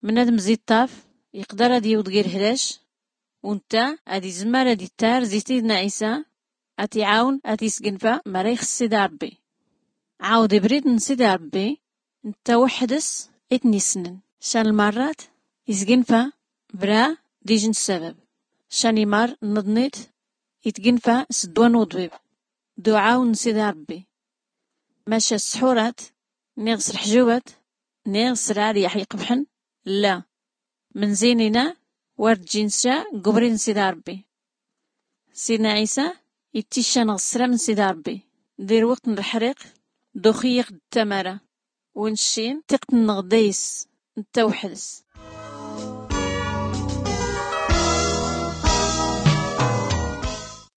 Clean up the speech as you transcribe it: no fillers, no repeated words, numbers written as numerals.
من هذا مزيد طاف يقدر هادي يوض غير هلاش ونتا هادي زمار هادي تار زي سيدنا عيسى اتي عاون اتي سقنفا مريخ سيدي ربي عاود بريد نسيدي ربي نتا وحدس اتني سنن شان المرات يسقنفا برا ديجن السبب شاني مار نضنيت يتقنفا سدوان وضبيب دعاء نسيدي ربي ماشا السحورات نغسر حجوات نغسر عالي يحيى قبحن لا من زيننا ورد جنسا قبرين سيدي ربي سيدنا عيسى يتيشان غسرا من سيدي ربي دير وقت الحريق دوخيق التمارة ونشين تقت النغديس نتا وحدس